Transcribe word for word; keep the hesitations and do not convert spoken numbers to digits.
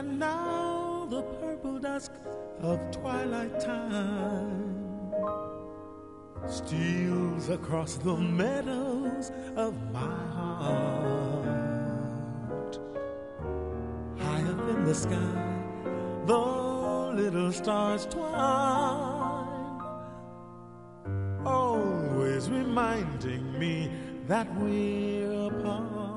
And now the purple dusk of twilight time steals across the meadows of my heart. High up in the sky, the little stars twine, always reminding me that we're apart.